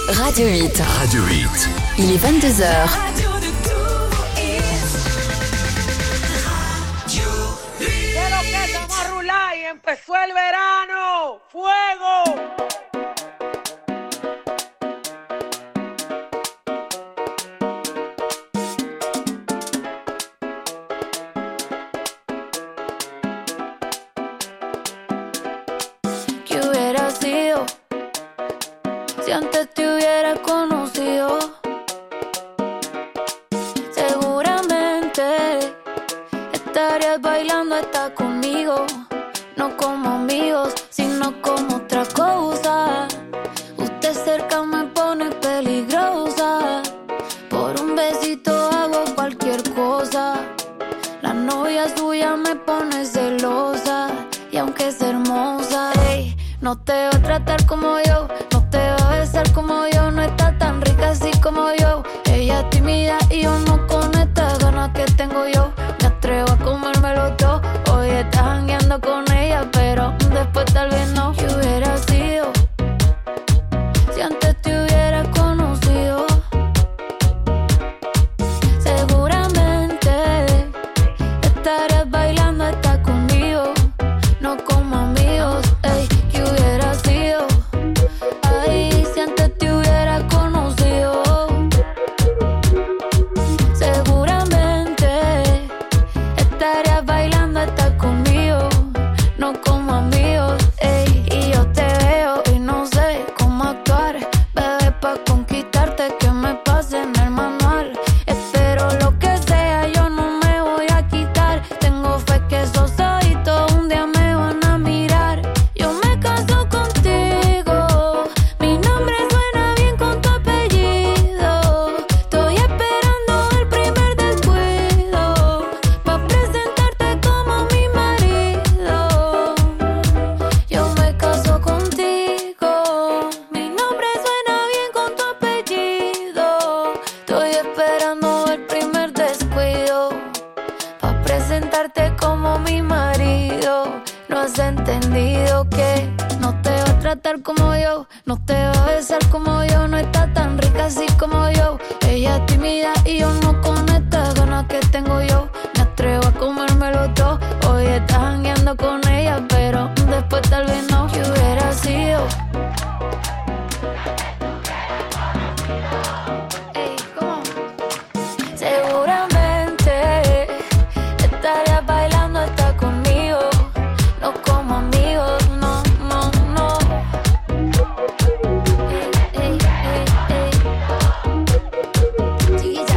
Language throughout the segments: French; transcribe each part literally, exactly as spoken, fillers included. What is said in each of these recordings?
Radio huit. Radio huit. Il est vingt-deux heures. Quiero que estamos a rular y empezó el verano. ¡Fuego! ¿Qué hubiera sido si antes te hubiera conocido? Seguramente estarías bailando hasta conmigo, no como amigos, sino como otra cosa. Usted cerca me pone peligrosa, por un besito hago cualquier cosa. La novia suya me pone celosa, y aunque es hermosa, ey, no te va a tratar como yo, no te va a besar como yo, no está tan rica así como yo. Ella es tímida y yo no con estas ganas que tengo yo. Me atrevo a comérmelo todo, hoy estás jangueando con ella, pero después tal vez no. ¿Qué hubiera sido si antes te hubiera conocido? Seguramente estarías bailando hasta conmigo, no como amigos, ey. ¿Qué hubiera sido? Ay, si antes te hubiera conocido. Seguramente estarías bailando hasta conmigo, no como amigos, ey. Y yo te veo y no sé cómo actuar, bebé, pa' conquistarte que me pase en el manual. Espero lo que sea, yo no me voy a quitar. Tengo fe que esos ojitos un día me van a mirar. Yo me caso contigo, mi nombre suena bien con tu apellido. Estoy esperando el primer descuido, pa' presentarte como mi marido. Yo me caso contigo, mi nombre suena bien con tu apellido. Estoy esperando el primer descuido, pa' presentarte como mi marido. No has entendido que no te va a tratar como yo, no te va a besar como yo, no está tan rica así como yo. Ella es tímida y yo no con estas ganas que tengo yo. Me atrevo a comérmelo todo, hoy estás jangueando con ella, pero después tal vez no. ¿Qué hubiera sido? Ey, ¿cómo? Seguramente estarías bailando hasta conmigo, no como amigos, no, no, no. Ey, ey, ey, ey. Chiquita.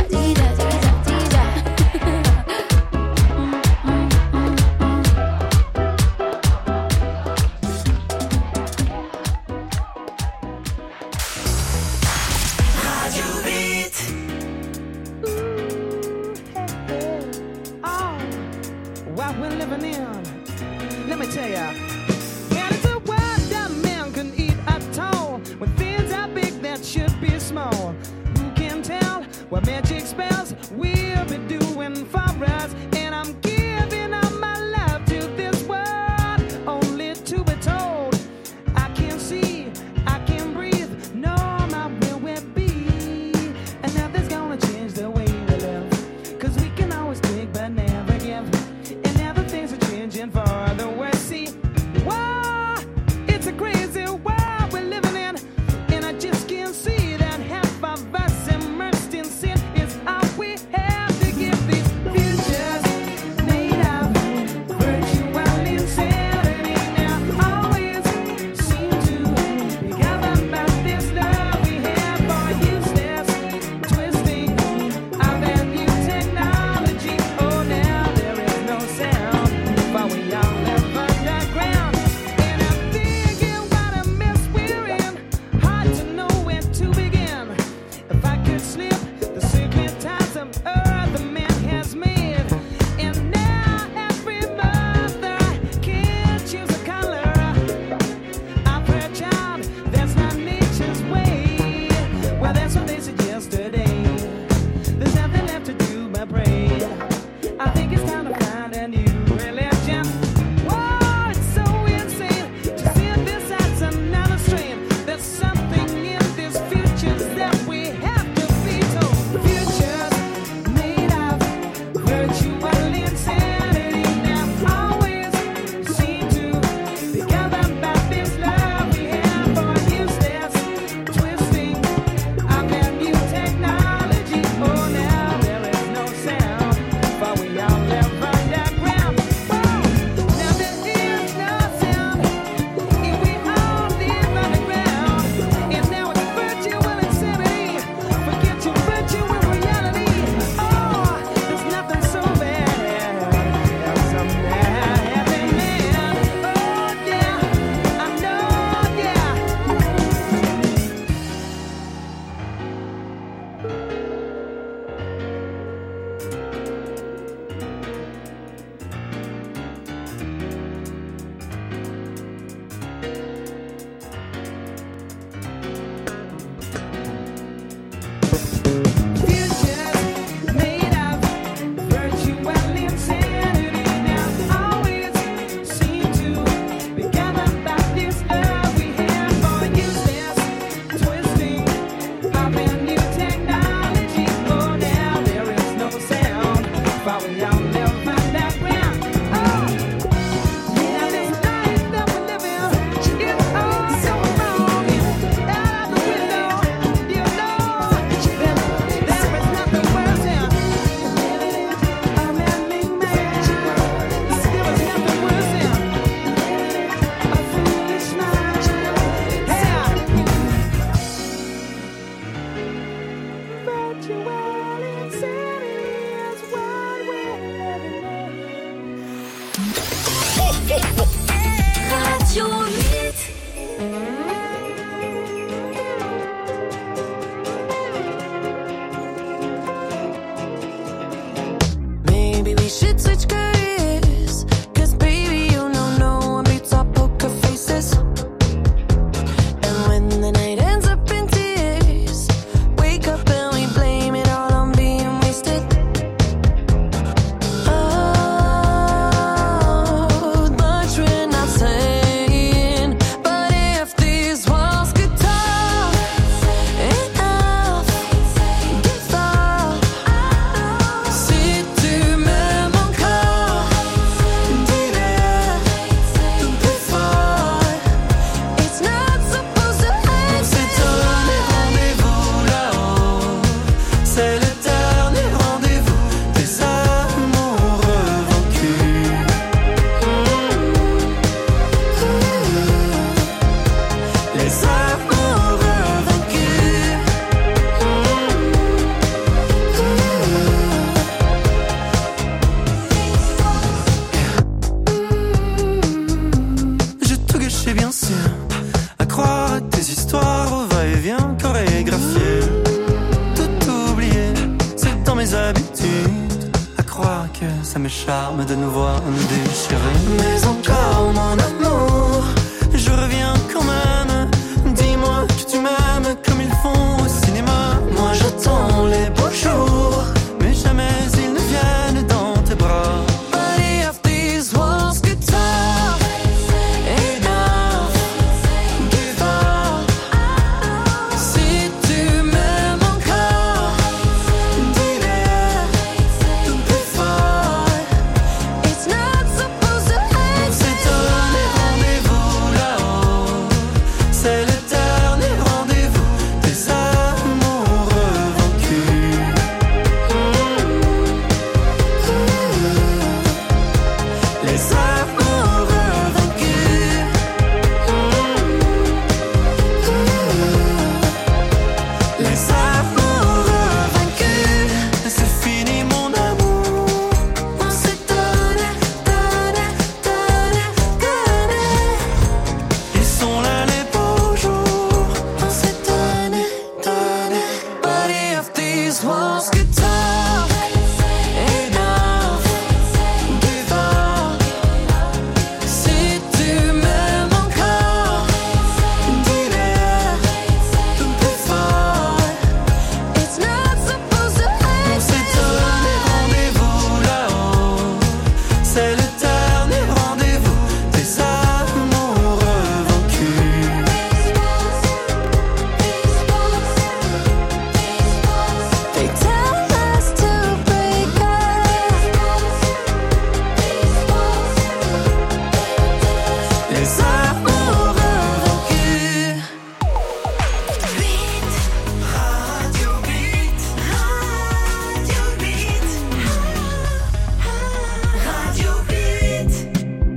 bien sûr, à croire à tes histoires au va-et-vient chorégraphié. Tout oublier, c'est dans mes habitudes, à croire que ça me charme de nous voir nous déchirer. Mais encore mon amour, je reviens quand même. Dis-moi que tu m'aimes comme ils font au cinéma. Moi j'attends les beaux jours, mais jamais ils ne viennent dans tes bras. Body of these walls could talk enough, give up. Si tu m'aimes encore, dis-le plus fort. It's not supposed to end. On s'est donné rendez-vous là-haut, c'est l'éternel rendez-vous des amoureux vaincus. Les amoureux vaincus. Les amoureux vaincus. C'est fini mon amour. On s'est donné, donné, donné, donné. Ils sont là les beaux jours. On s'est donné, donné. Body of these walls could talk enough, give up. Si tu m'aimes encore, dis-le plus fort. It's not supposed to end. On s'est donné rendez-vous là-haut, c'est l'éternel rendez-vous des amoureux vaincus. They tell us to break up. Les amoureux vaincus. Beat, Radio Beat, Radio Beat, Radio Beat.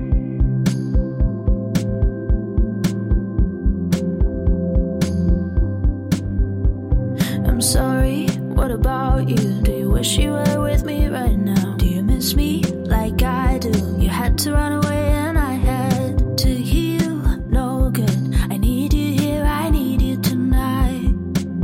I'm sorry, what about you? Do you wish you were with me right now? Do you miss me like I do? You had to run away and I had to heal. No good, I need you here, I need you tonight.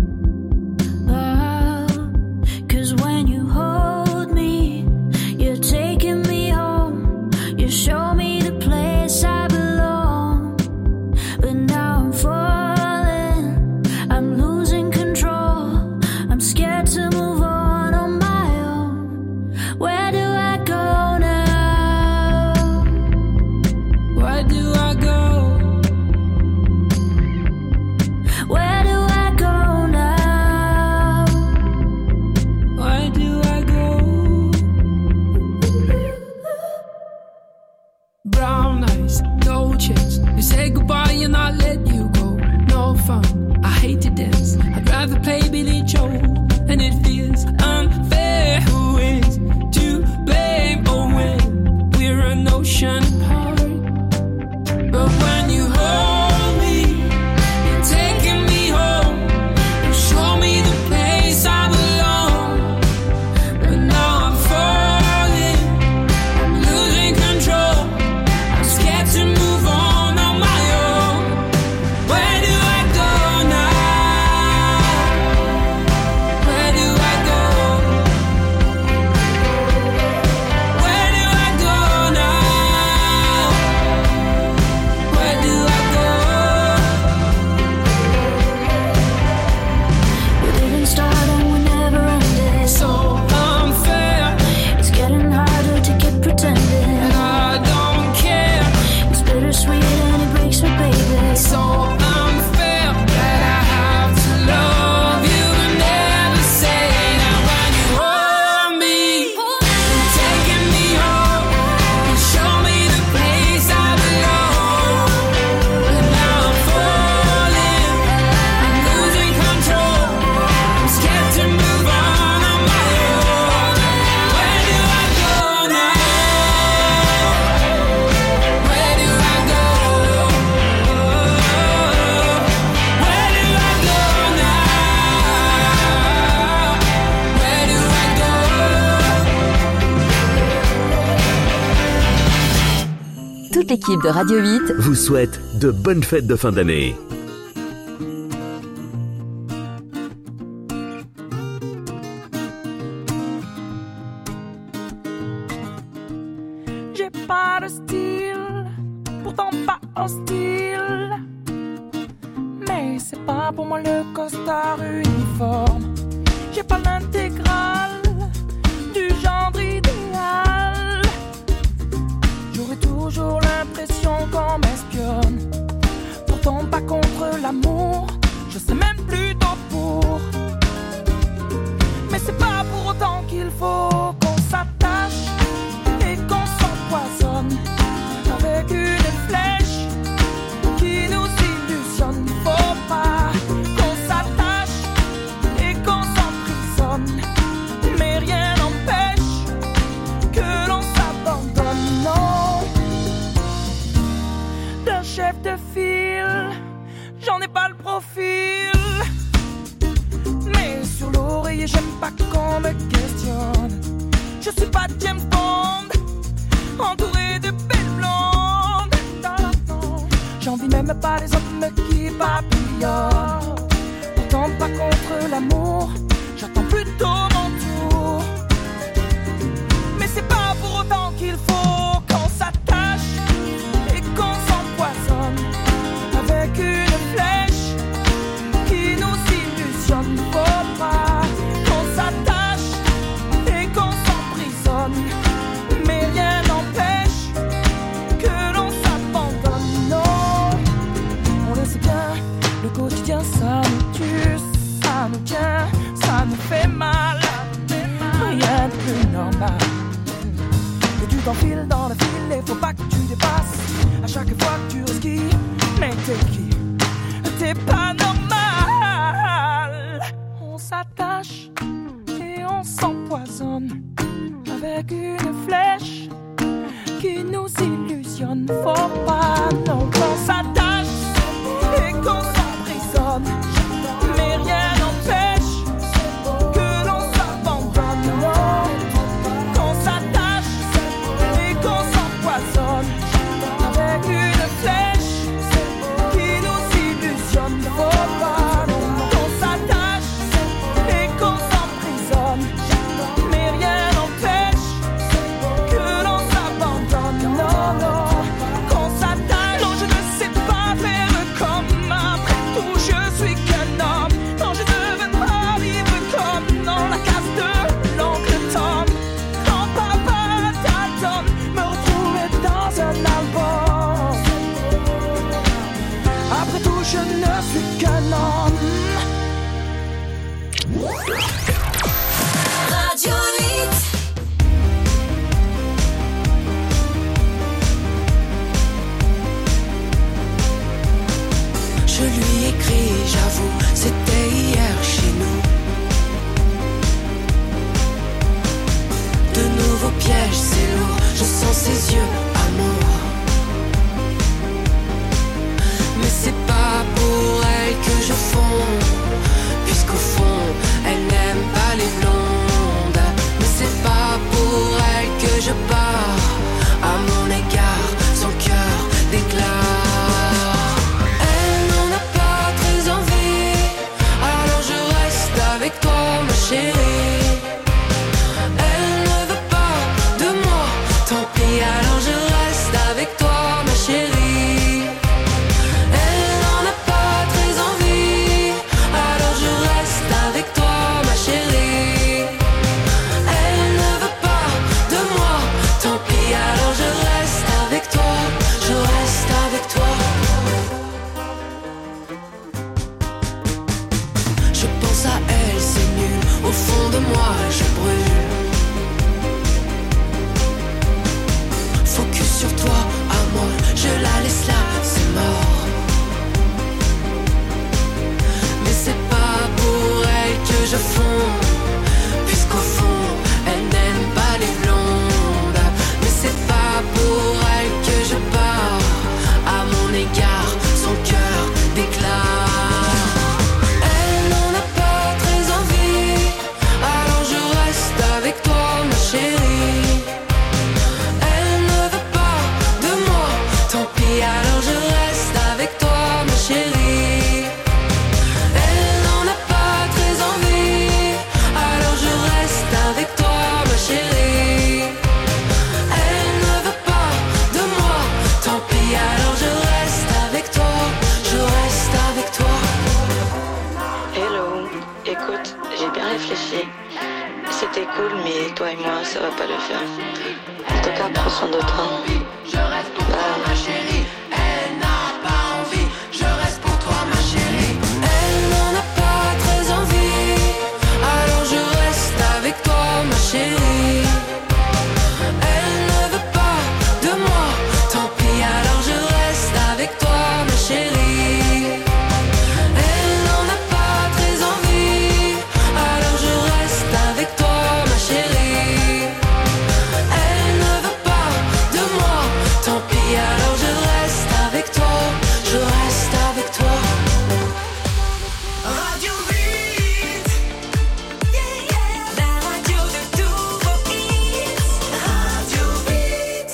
Oh, 'cause when you hold me, you're taking me home. You show me the place I belong. But now I'm falling, I'm losing control. I'm scared to move on on my own. Where do I go now? Where do I go? Where do I go now? Where do I go? Brown eyes, no chance. You say goodbye and I let you go. No fun, I hate to dance. I'd rather play Billy Joe. And it feels unfair. Who is to blame? Oh, when we're an ocean apart. But when you hold me, you're taking me home. You show me the place I belong. But now I'm falling, I'm losing control. I'm scared to move on on my own. Where do I go now? toute l'équipe de Radio huit vous souhaite de bonnes fêtes de fin d'année. J'ai pas de style, pourtant pas hostile. Mais c'est pas pour moi le costard uniforme. J'ai pas l'intégrale du genre idéal. J'aurais toujours l'impression qu'on m'espionne. Pourtant pas contre l'amour, je sais même plutôt pour. Mais c'est pas pour autant qu'il faut qu'on s'attache et qu'on s'empoisonne avec une flèche qui nous illusionne. Faut pas qu'on s'attache et qu'on s'emprisonne, mais rien n'empêche que l'on s'abandonne. Non, d'un chef de file, j'en ai pas le profil. Mais sur l'oreiller, j'aime pas qu'on me questionne. Je suis pas James Bond, entouré de belles blondes. J'envie même pas les hommes qui papillonnent. Pourtant pas contre l'amour, j'attends plutôt mon tour. Mais c'est pas pour autant qu'il faut qu'on s'attache et qu'on s'empoisonne avec une flèche qui nous illusionne. Faut pas qu'on s'attache et qu'on s'emprisonne, mais rien n'empêche que l'on s'abandonne. Non, on le sait bien, le quotidien ça nous tue, ça nous tient, ça nous fait mal. Rien de plus normal que tu t'enfiles dans le fil et faut pas que tu dépasses à chaque fois que tu risques. Mais t'es qui? T'es pas normal. On s'attache et on s'empoisonne avec une flèche qui nous illusionne. Faut pas non qu'on s'attache et qu'on s'emprisonne, mais rien n'empêche que l'on s'abandonne. Non, qu'on s'attache et qu'on s'empoisonne avec une flèche qui nous illusionne. Faut pas non qu'on s'attache et qu'on s'emprisonne, mais rien n'empêche que l'on s'abandonne. Non, non, qu'on s'attache. Non, je ne sais pas faire comme après tout, je suis qu'un homme. Non, je ne veux pas vivre comme dans la case de l'oncle Tom. Quand papa t'attend, me retrouver dans un album. Après tout, je ne suis qu'un homme. Radio huit. Je lui écris, j'avoue, c'était hier chez nous. De nouveaux pièges, c'est lourd, je sens ses yeux, amour. Mais c'est pas pour elle que je fonds, puisqu'au fond, elle n'aime pas les blondes. Mais c'est pas pour elle que je pars, à mon égard, son cœur déclare. Elle n'en a pas très envie, alors je reste avec toi, ma chérie. Elle ne veut pas de moi, tant pis, alors je reste avec réfléchi. C'était cool, mais toi et moi, ça va pas le faire. En tout cas, prends soin de toi. Je reste pour toi, ma chérie. Elle n'a pas envie. Je reste pour toi, ma chérie. Elle n'en a pas très envie. Alors je reste avec toi, ma chérie. Elle ne veut pas de moi. Tant pis, alors je reste avec toi, ma chérie. Elle n'en a pas très envie. Alors je reste avec toi, ma chérie. Elle ne veut pas de moi. Tant pis, alors je reste avec toi. Je reste avec toi. Radio huit. Yeah, yeah. La radio de tous vos hits. Radio huit.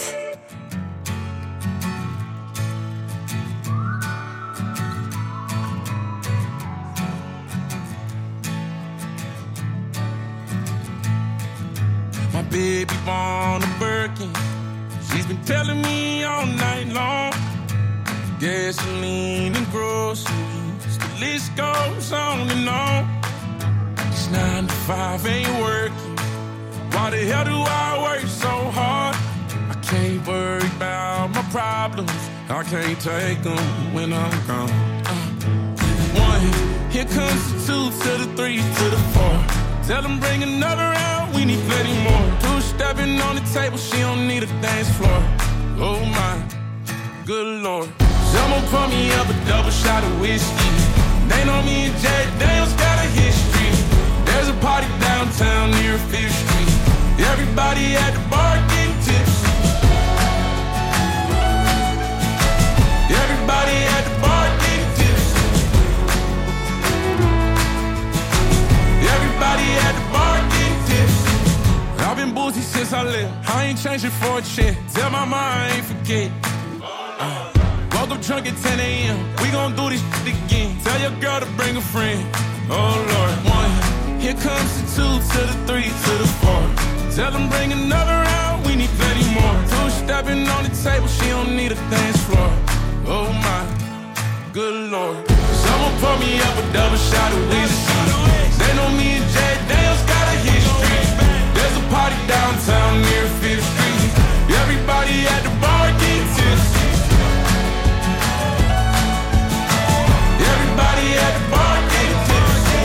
My baby born a Birkin. She's been telling me all night long. Gasoline and groceries, the list goes on and on. This nine to five ain't working. Why the hell do I work so hard? I can't worry about my problems. I can't take them when I'm gone. Uh, one, here comes the two to the three to the four. Tell them bring another round, we need plenty more. Two stepping on the table, she don't need a dance floor. Oh my, good lord. Someone pour me up a double shot of whiskey. They know me and Jack Daniels got a history. There's a party downtown near Fifth Street. Everybody at the bar getting tipsy. Everybody at the bar getting tipsy. Everybody at the bar getting tipsy. I've been boozy since I left. I ain't changing for a check. Tell my mom I ain't forget. Uh, woke up drunk at ten a.m. We gon' do this shit again. Tell your girl to bring a friend. Oh Lord. One, here comes the two to the three to the four. Tell them bring another round, we need plenty more. Two stepping on the table, she don't need a dance floor. Oh my, good lord. Someone pour me up a double shot of whiskey. They know me and Jack Daniels got a history. There's a party downtown near Fifth Street. Everybody at the bar getting tipsy. Everybody at the bar getting tipsy.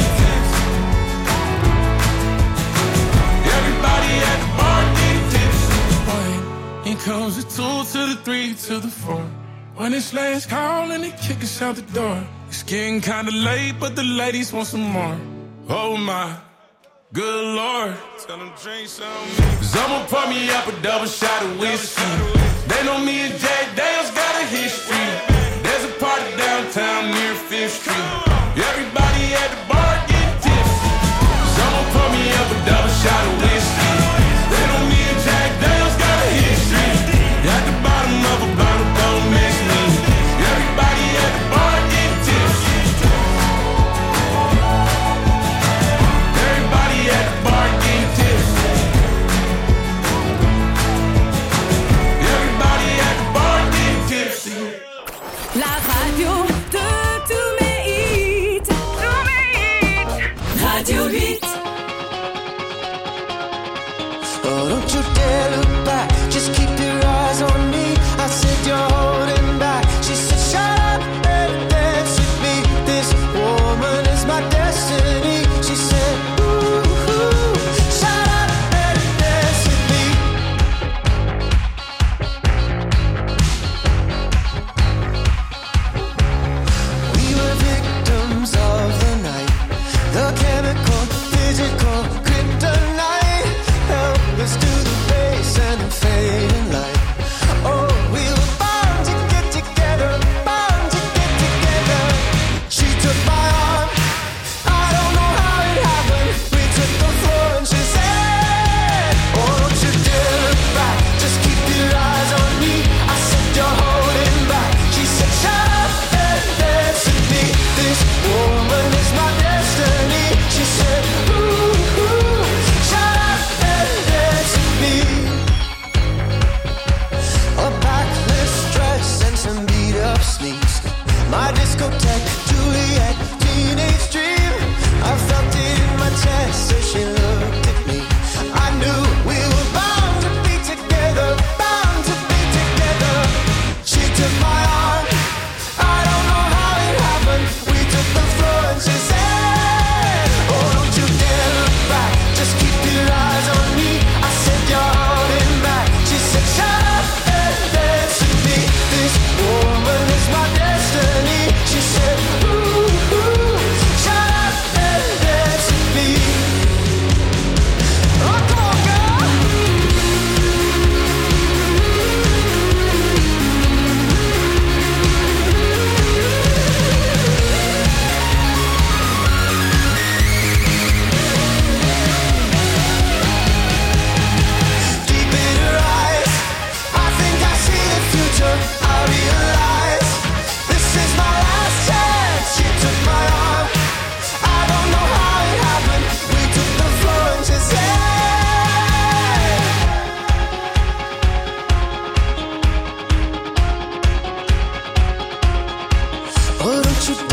Everybody at the bar getting tipsy. One, here comes the two to the three to the four. When it's last call and they kick us out the door. It's getting kinda late, but the ladies want some more. Oh my, good lord. Tell them drink some. Someone pour me up a double shot of whiskey. They know me and Jack Daniels got a history. There's a party downtown near Fifth Street. Everybody at the bar getting tipsy. Someone pour me up a double shot of whiskey. They know me and Jack Daniels got a history. At the bottom of a bottle, don't miss me. Everybody at the bar getting tipsy. Everybody at the bar getting tipsy. Everybody at the bar getting tipsy. La radio de tous mes hits.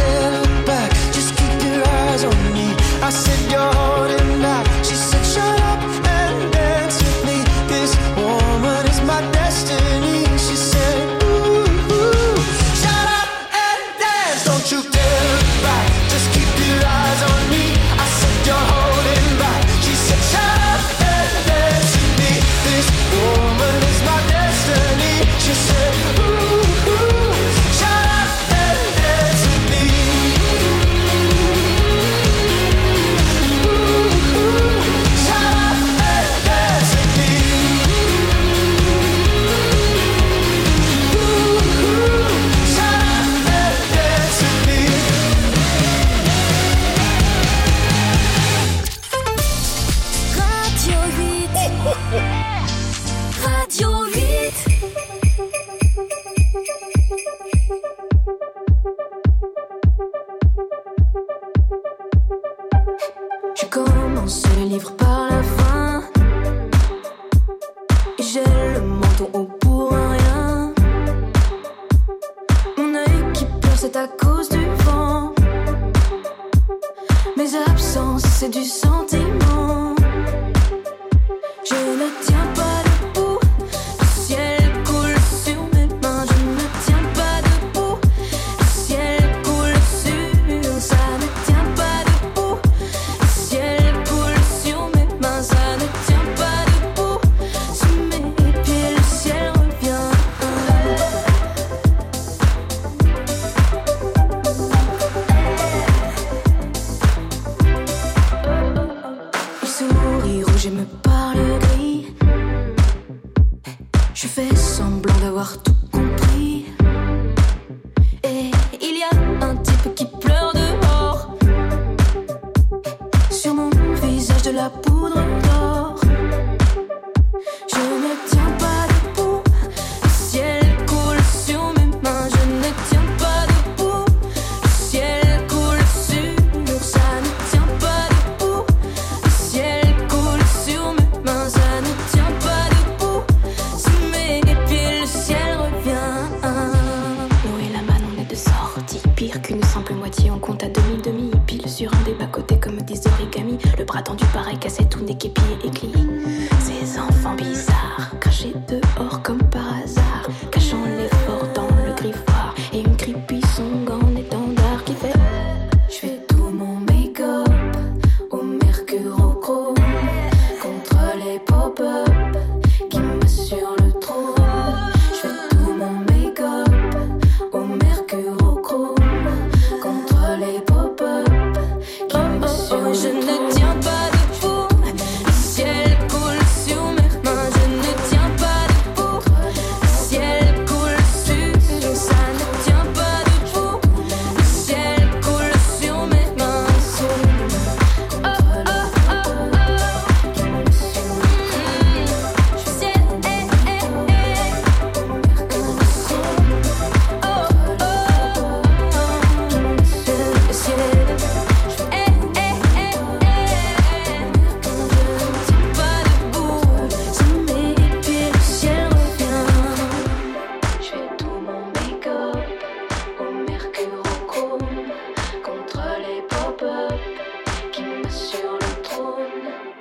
dare look back, just keep your eyes on me. I said you're holding back, she said shut up and dance with me. This woman is my destiny. She said ooh, ooh, shut up and dance. Don't you dare look back, just keep your eyes on me. I said you're holding back, she said shut up and dance with me. This woman is my destiny. She said ooh, ooh, shut up and dance with me. Ooh, ooh, shut up and dance with me. Ooh, ooh, shut up and dance with me. Radio huit. Radio huit. Je commence le livre par la fin et j'ai le menton haut pour un rien. Mon œil qui pleure, c'est à cause du vent. Mes absences, c'est du sentiment. Je ne tiens pas debout, le ciel coule sur mes mains. Je ne tiens pas debout, le ciel coule sur. Ça ne tient pas debout, le ciel coule sur mes mains. Ça ne tient pas debout, sous mes pieds le ciel revient. Il sourit rouge et me parle gris. Je fais semblant d'avoir tout compris. Et il y a un type qui pleure dehors. Sur mon visage de la poudre d'or. Je ne tiens pas debout, le ciel coule sur mes mains. Je ne tiens pas debout, le ciel coule sur. Ça ne tient pas debout, le ciel coule sur mes mains. Ça ne tient pas debout, sous mes pieds le ciel revient. L'eau et la manne, on est de sortie. Pire qu'une simple moitié, on compte à demi-demi. Pile sur un des bas-côtés comme des origamis. Le bras tendu pareil cassé, tout n'est qu'épié et cli. Ces enfants bizarres, crachés dehors comme par hasard, cachant l'effort dans le griffoir. Et une creepy song en étendard qui fait. Je fais tout mon make-up au mercurochrome contre les pop-up qui me sur le trône. Je fais tout mon make-up au mercurochrome contre les pop-up qui me sur le trône. Je ne tiens pas debout, le ciel coule sur mes mains. Je ne tiens pas debout, le ciel coule sur. Ça ne tient pas debout, le ciel coule sur mes mains. Oh oh oh oh, qui me sur le trône. Ciel, eh eh eh, oh oh oh, le ciel, eh eh eh eh. Je ne tiens pas debout, sous mes pieds le ciel revient. Je fais tout mon make-up au mercurochrome contre les pop-up qui me sur le trône.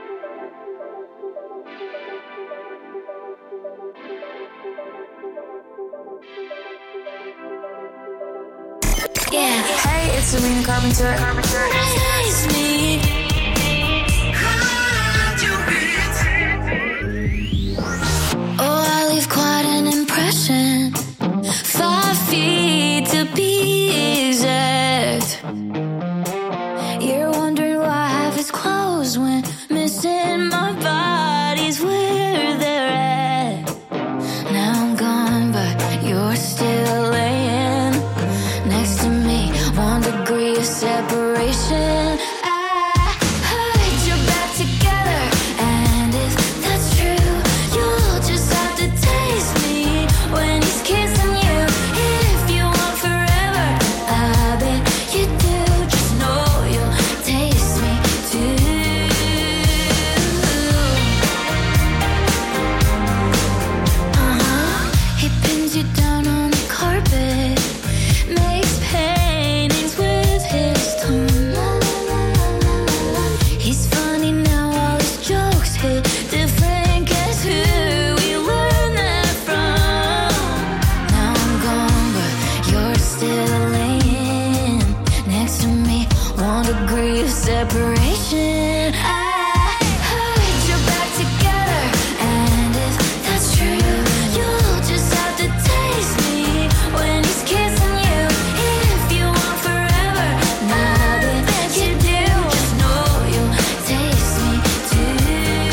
Yeah, hey, it's Sabrina Carpenter. It's me. Oh, I leave quite an impression. Five feet to be exact. You're wondering why half is closed when missing my body's where they're at. Now I'm gone, but you're still laying next to me. One degree of separation. I heard you're back together, and if that's true, you'll just have to taste me when he's kissing you. If you want forever, I bet you do. Just know you'll taste me too. Uh-huh. He pins you down on the carpet, makes paintings with degree of separation. I heard you're back together, and if that's true, you'll just have to taste me when he's kissing you. If you want forever, now that you do, just know you'll taste me too.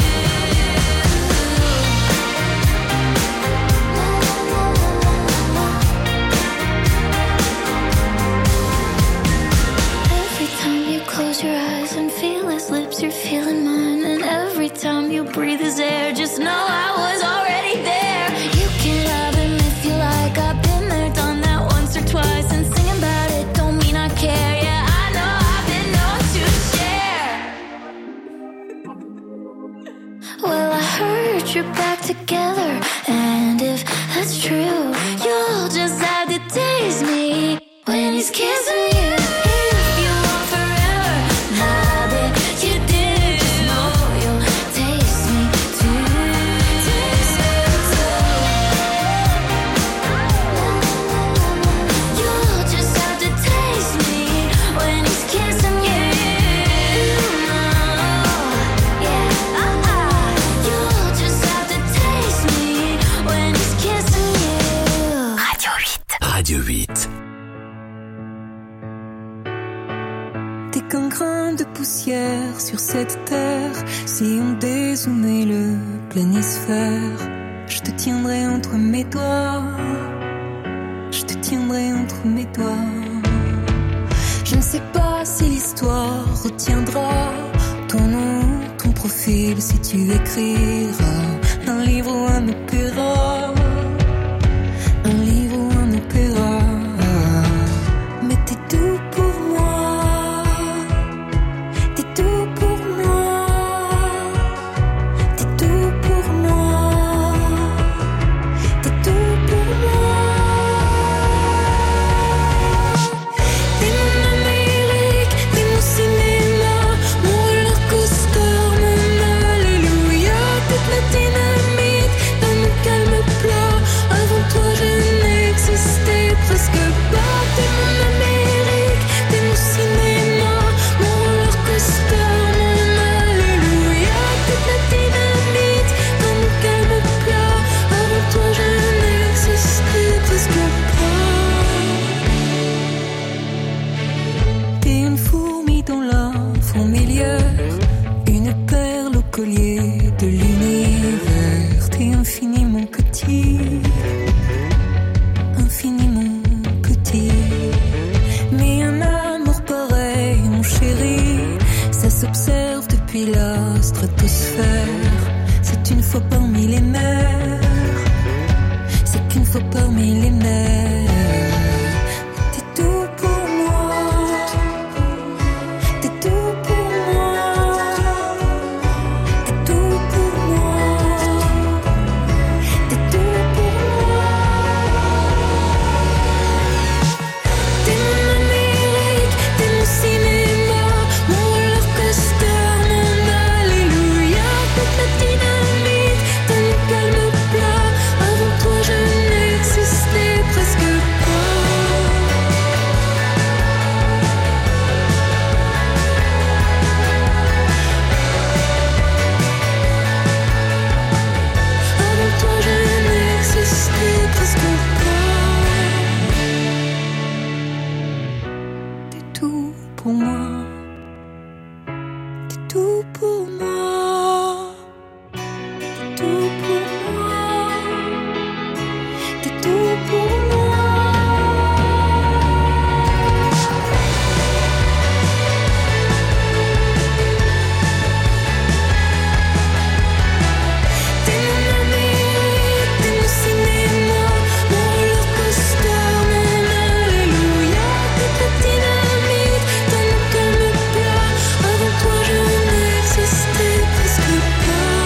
Every time you close your eyes and feel his lips, you're feeling mine. And every time you breathe his air, just know I was already there. You can have him if you like. I've been there, done that once or twice. And singing about it don't mean I care. Yeah, I know I've been known to share. Well, I heard you're back together, and if that's true, you'll just have to taste me when he's kissing you. If you want forever, now that you do, just know you'll taste me too. Taste me too. You'll just have to taste me when he's kissing you. Yeah, uh-uh. You'll just have to taste me when he's kissing you. Radio huit. Radio huit. T'es qu'un grain de poussière sur cette terre. Si on dézoomait le planisphère, je te tiendrai entre mes doigts. Je te tiendrai entre mes doigts. Je ne sais pas si l'histoire retiendra ton nom, ton profil, si tu écriras un livre ou un opéra. Un livre ou un opéra. Mais t'es tout pour moi. T'es tout pour moi. T'es tout pour moi. T'es tout pour moi. T'es mon Amérique, t'es mon cinéma, mon roller coaster, mon alléluia. Toute la dynamite dans mon calme plat. Avant toi je n'existais presque pas. T'es mon Amérique, t'es mon cinéma, mon roller coaster, mon alléluia. Toute la dynamite dans mon calme plat. Avant toi je n'existais presque pas. T'es une fourmi dans la fourmilière, une perle au collier de l'univers. T'es infiniment petit, infiniment petit. Mais un amour pareil, mon chéri, ça s'observe depuis la stratosphère. C'est une fois parmi les mers, c'est qu'une fois parmi les mers. T'es tout pour moi, t'es tout pour moi, t'es tout pour moi, t'es tout pour moi. T'es mon Amérique, t'es mon cinéma, mon roller coaster, mon alléluia. Toute la dynamite dans mon calme plat. Avant toi je n'existais presque pas. Avant toi je n'existais presque pas. T'es tout pour moi. T'es tout pour moi. T'es tout pour moi. T'es tout pour moi. T'es mon Amérique, t'es mon cinéma, mon roller coaster, mon alléluia. Toute la dynamite dans mon calme plat. Avant toi je n'existais presque pas.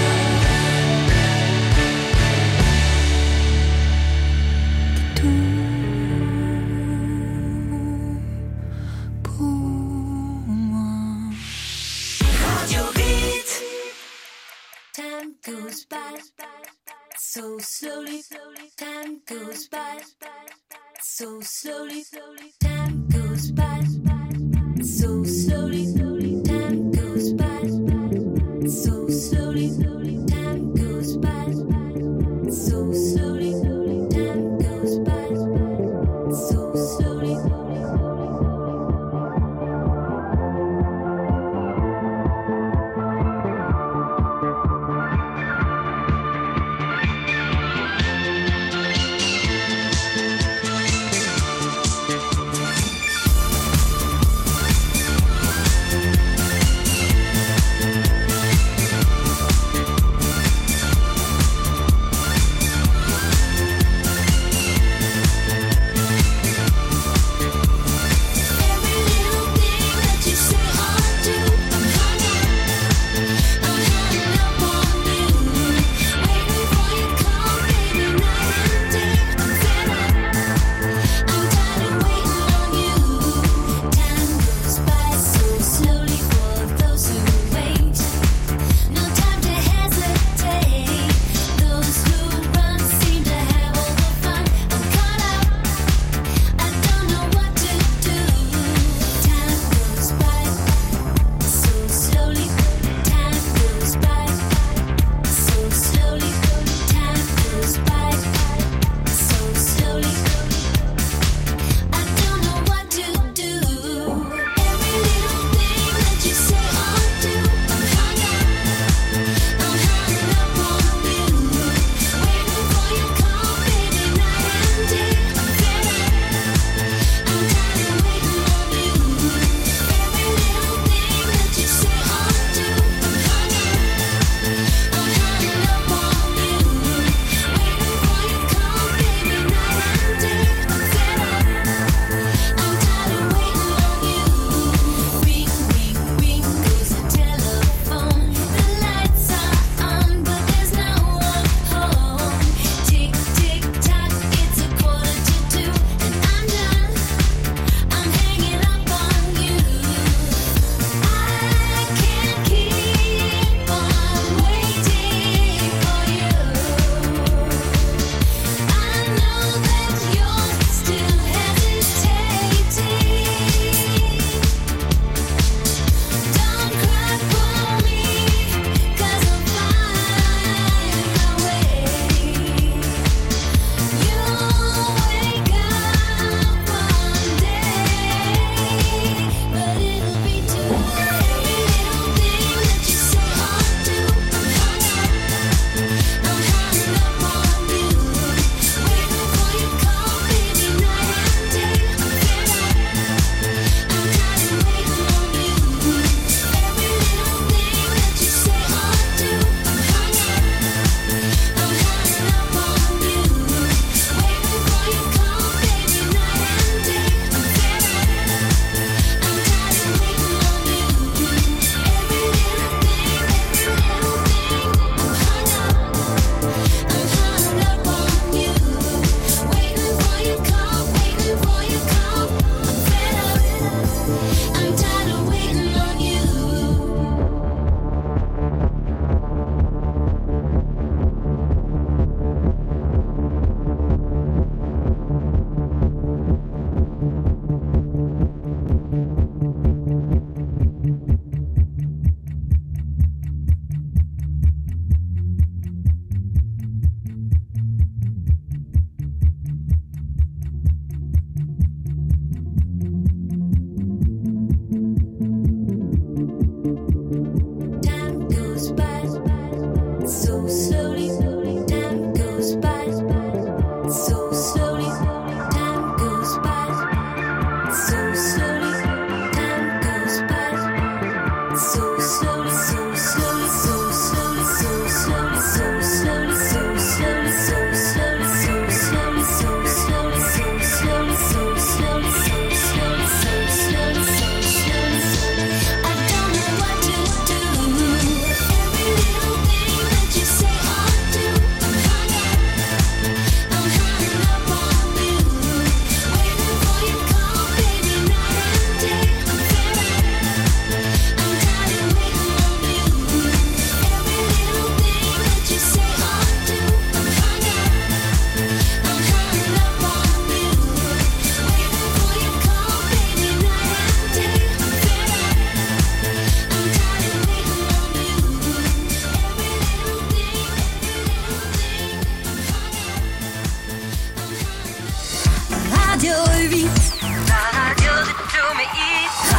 T'es tout pour moi. Radio huit. Time goes by so slowly. Time goes by so slowly. Time goes by so slowly.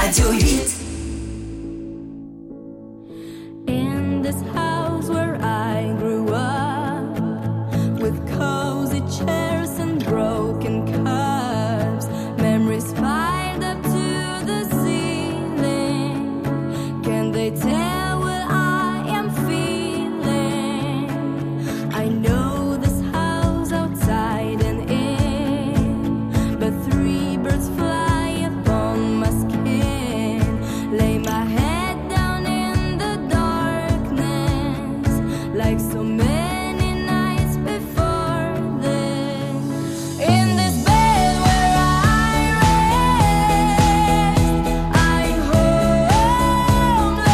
Radio huit. In this house where I grew up, with cozy chairs and broken cups, memories piled up to the ceiling. Can they tell what I am feeling? I know this house outside and in, but three birds fly upon my skin. Lay my head down in the darkness, like so many nights before this. In this bed where I rest, I'm homeless.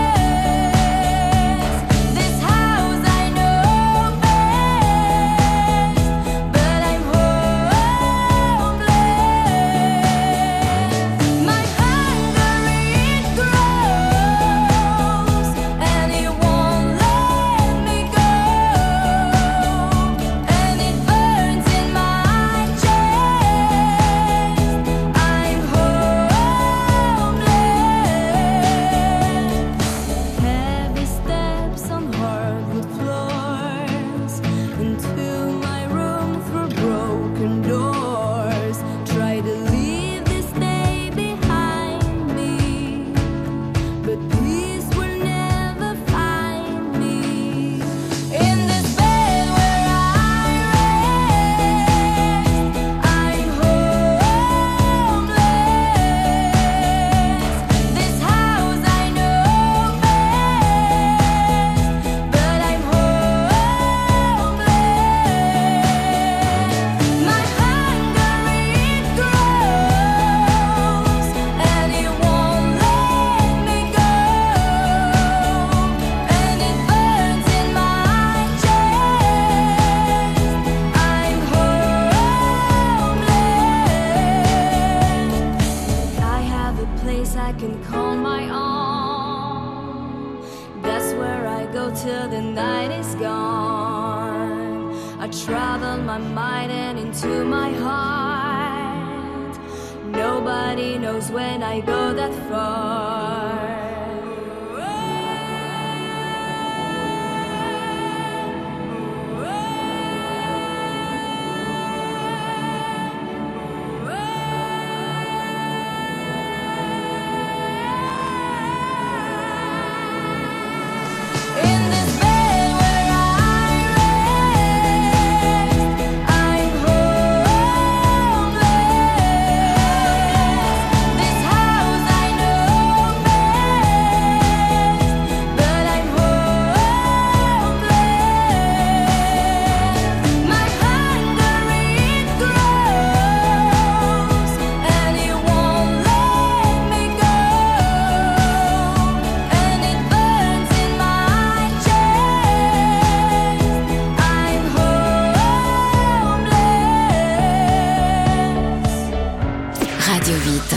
This house I know best, but I'm homeless. My hunger it grows, and it won't let me go, and it burns in my chest. I'm homeless. Heavy steps on hardwood floors, into my room through broken doors. Try to leave this day behind me, but peace will never find me. In this bed where I rest, I'm homeless. This house I know best, but I'm homeless. My hunger it grows, and it won't let me go, and it burns in my chest. I'm homeless. I have a place I can call my own. That's where I go till the night is gone. I travel my mind and into my heart. Nobody knows when I go that far. In this bed where I rest, I'm homeless. This house I know best, but I'm homeless. My hunger it grows, and it won't let me go, and it burns in my chest. I'm homeless. Radio huit.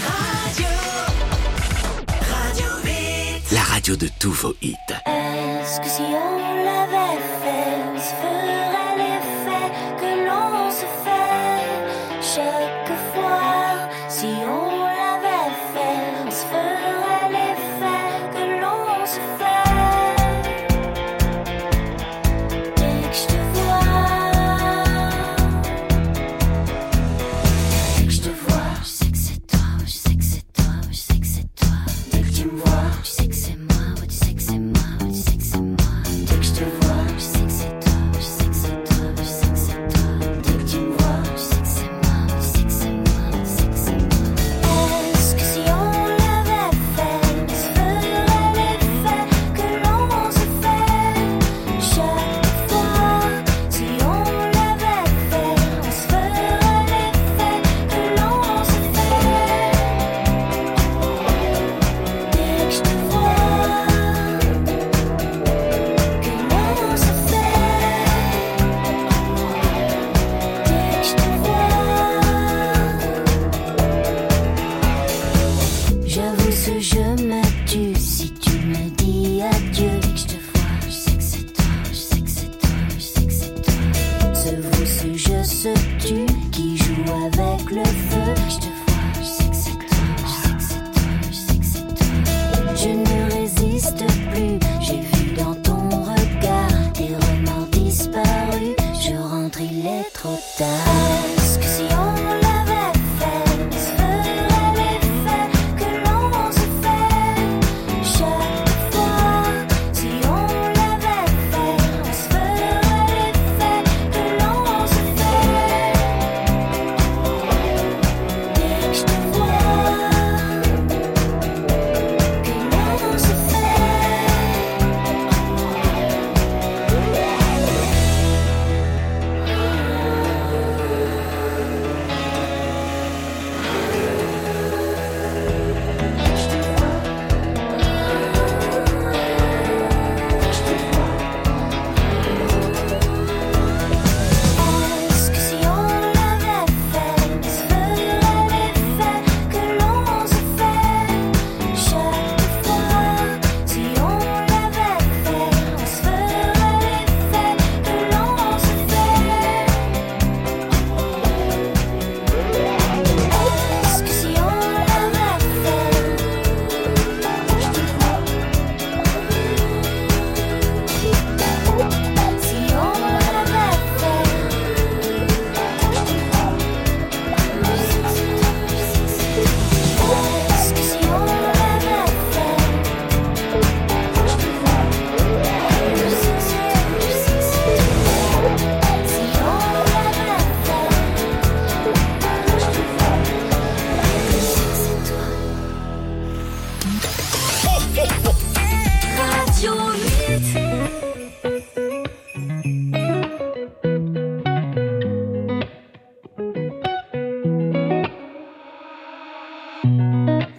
Radio huit. La radio de tous vos hits. Est-ce que si on l'avait fait, on se ferait l'effet que l'on se fait chaque fois? Si on l'avait fait, on se ferait l'effet que l'on se fait. Dès que je te vois, dès que je te vois, je sais que c'est toi, je sais que c'est toi, je sais que c'est toi. Dès que tu me vois, tu sais que c'est moi, ouais, tu sais que c'est moi, ouais, tu sais que c'est moi. Dès que je te vois, je sais que c'est toi, je sais que c'est toi, je sais que c'est toi. Dès que tu me vois, tu sais que c'est moi, ouais, tu sais que c'est moi, ouais, tu sais que c'est moi. Est-ce que si on l'avait fait, on se ferait l'effet que l'on se fait chaque fois? Si on l'avait fait, on se ferait l'effet que l'on se fait. Dès que je te vois, que l'on se fait. Dès que je te vois, j'avoue ce jeu me tue. Si tu me dis adieu, dès que je te vois, je sais que c'est toi, je sais que c'est toi, je sais que c'est toi. Ce vous, ce jeu se tue, qui joue avec le feu. Dès que je te vois, je sais que c'est toi, je sais que c'est toi,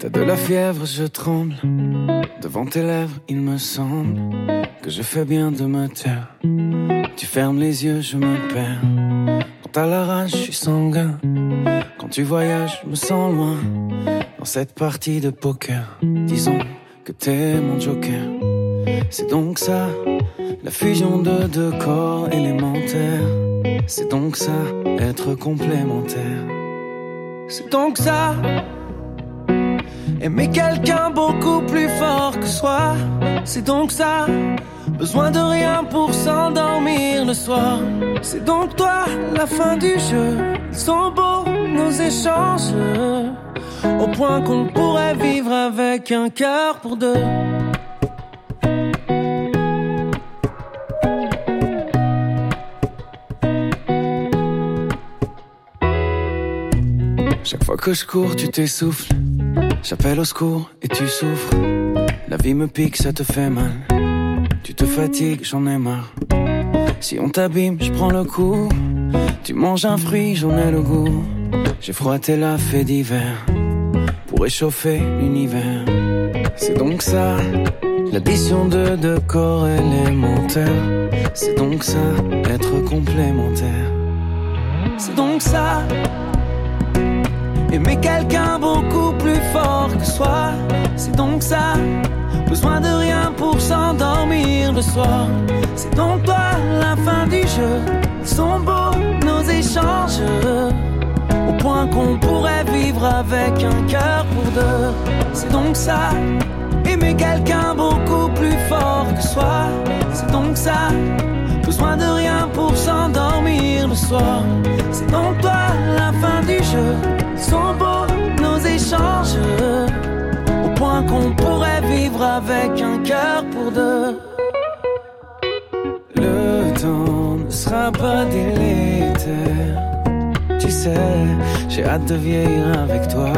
T'as de la fièvre, je tremble. Devant tes lèvres, il me semble que je fais bien de me taire. Tu fermes les yeux, je me perds. Quand t'as la rage, je suis sanguin. Quand tu voyages, je me sens loin. Dans cette partie de poker, disons que t'es mon joker. C'est donc ça, la fusion de deux corps élémentaires. C'est donc ça, être complémentaire. C'est donc ça, aimer quelqu'un beaucoup plus fort que soi. C'est donc ça, besoin de rien pour s'endormir le soir. C'est donc toi, la fin du jeu. Ils sont beaux, nos échanges, au point qu'on pourrait vivre avec un cœur pour deux. Chaque fois que je cours, tu t'essouffles. J'appelle au secours et tu souffres. La vie me pique, ça te fait mal. Tu te fatigues, j'en ai marre. Si on t'abîme, je prends le coup. Tu manges un fruit, j'en ai le goût. J'ai froid, t'es là, fait d'hiver. Pour réchauffer l'univers. C'est donc ça, l'addition de deux corps élémentaires. C'est donc ça, être complémentaire. C'est donc ça, aimer quelqu'un beaucoup plus fort que soi. C'est donc ça, besoin de rien pour s'endormir le soir. C'est donc toi, la fin du jeu. Ils sont beaux, nos échanges, au point qu'on pourrait vivre avec un cœur pour deux. C'est donc ça, aimer quelqu'un beaucoup plus fort que soi. C'est donc ça, besoin de rien pour s'endormir le soir. C'est donc toi, la fin du jeu. Ils sont beaux, nos échanges, au point qu'on pourrait vivre avec un cœur pour deux. Le temps ne sera pas délétère. Tu sais, j'ai hâte de vieillir avec toi.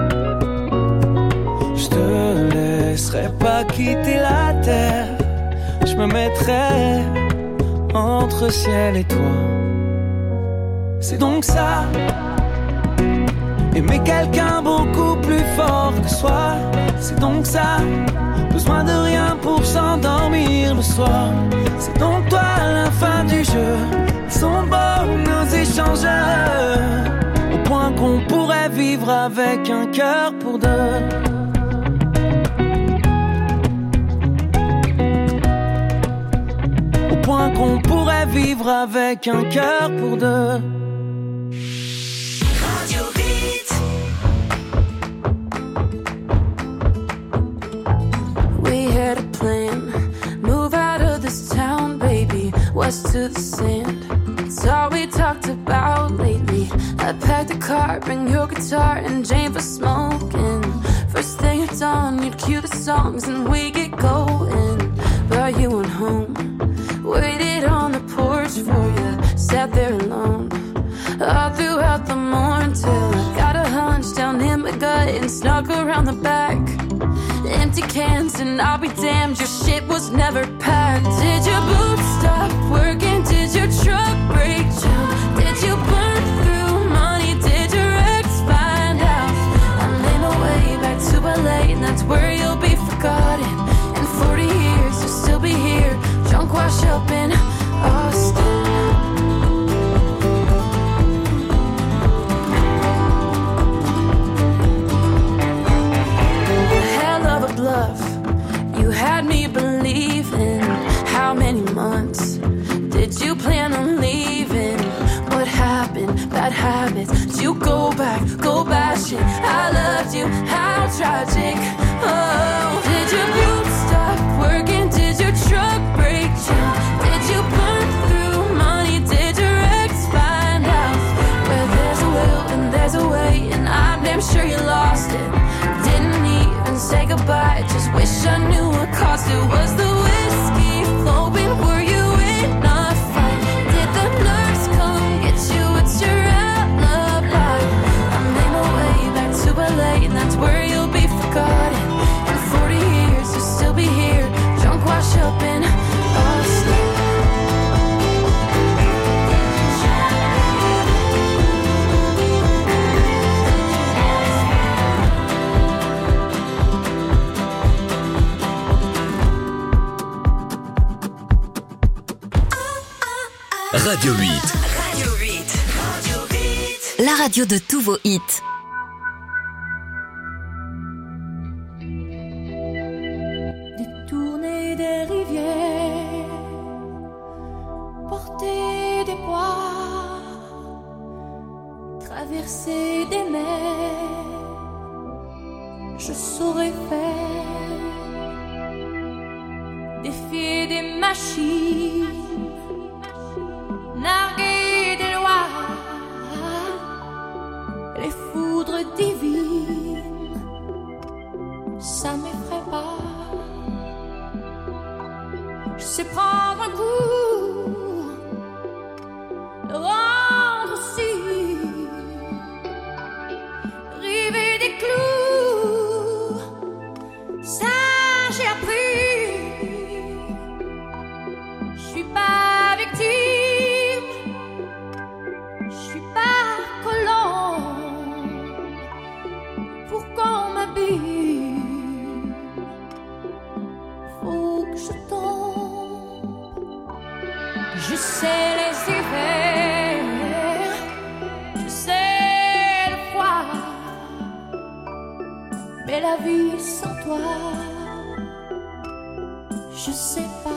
Je te laisserai pas quitter la terre. Je me mettrai entre ciel et toi. C'est donc ça, aimer quelqu'un beaucoup plus fort que soi. C'est donc ça, besoin de rien pour s'endormir le soir. C'est donc toi, la fin du jeu. Ils sont beaux, nos échanges, au point qu'on pourrait vivre avec un cœur pour deux. Au point qu'on pourrait vivre avec un cœur pour deux. To the sand, it's all we talked about lately. I packed a car, bring your guitar and Jane for smoking. First thing at dawn, you'd cue the songs and we get going. But you went home, waited on the porch for you, sat there alone all throughout the morning till I got a hunch down in my gut and snuck around the back. Empty cans and I'll be damned, your shit was never packed. Did your boots stop working? Did your truck break down? Did you burn through money? Did your ex find out? I made my way back to L A and that's where you'll be forgotten. In forty years you'll still be here, drunk wash up in Austin. You had me believing. How many months did you plan on leaving? What happened? Bad habits. Did you go back, go bashing? I loved you, how tragic. Oh, did your boots stop working? Did your truck break down? Did you burn through money? Did your ex find out? Where there's a will and there's a way, and I'm damn sure you lost it. Didn't even say goodbye, just wish I knew what caused it. Was the whiskey flowing? Were you in a fight? Did the nurse come get you? It's your alibi. I made my way back to L A and that's where you'll be forgotten. In forty years you'll still be here, drunk wash up in Austin. Radio huit. Radio huit. Radio huit. La radio de tous vos hits. Détourner des rivières, porter des poids, traverser des mers, je saurais faire. Défier des machines, narguer des lois, les foudres divines, ça m'effraie pas. Je sais prendre un coup, le rendre aussi, river des clous, ça j'ai appris. Je suis pas victime, je suis pas colombe, pour qu'on m'habille, faut que je tombe. Je sais les hivers, je sais le froid, mais la vie sans toi, je sais pas.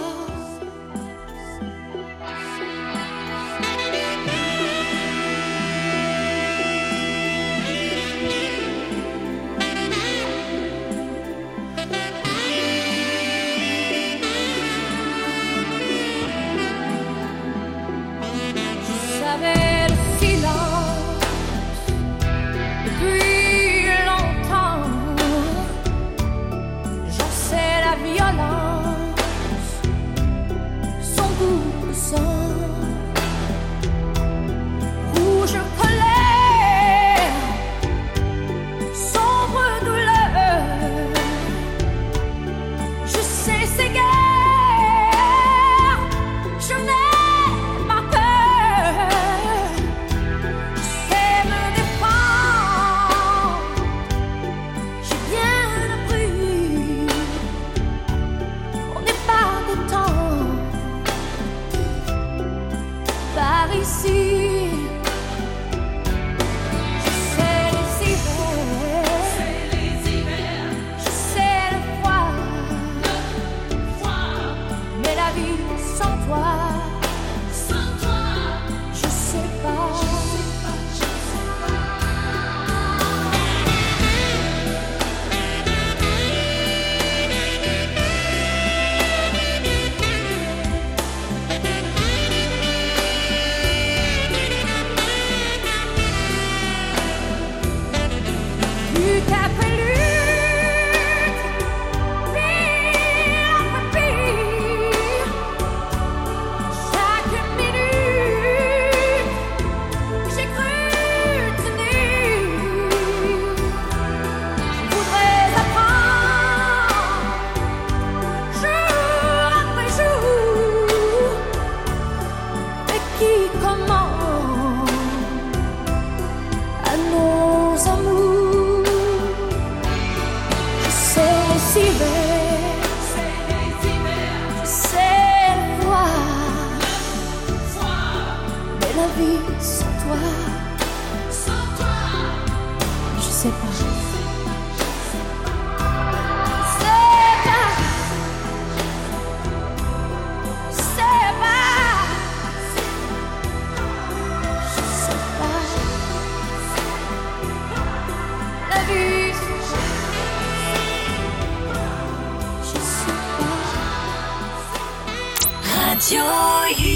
Radio